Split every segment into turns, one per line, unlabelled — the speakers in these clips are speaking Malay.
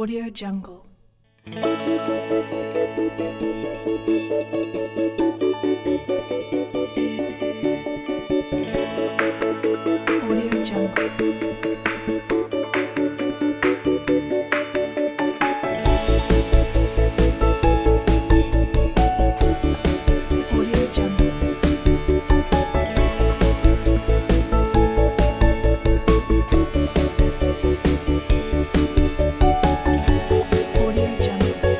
Audio Jungle. Audio Jungle. Audio Jungle. Audio Jungle.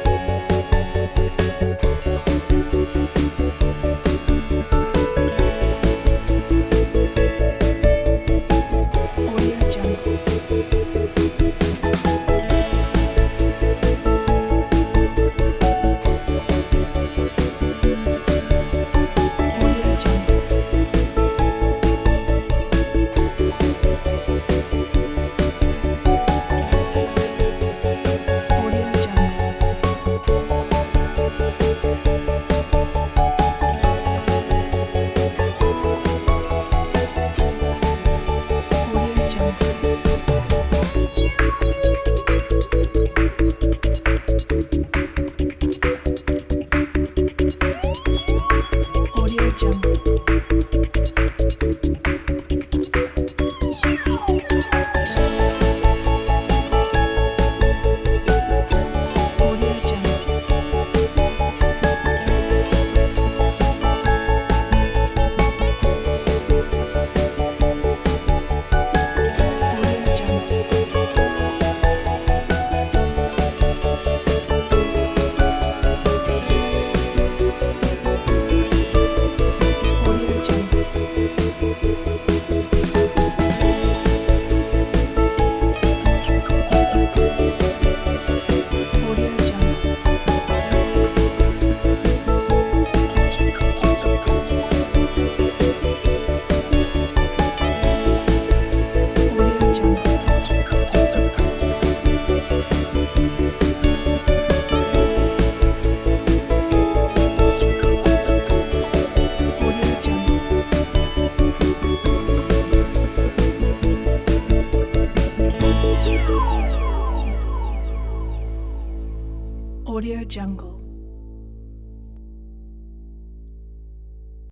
Audio Jungle. Audio Jungle. Audio Jungle. Audio Jungle. Audio Jungle. Audio Jungle. Audio Jungle. Audio Jungle. Audio Jungle. Audio Jungle. Audio Jungle. Audio Jungle.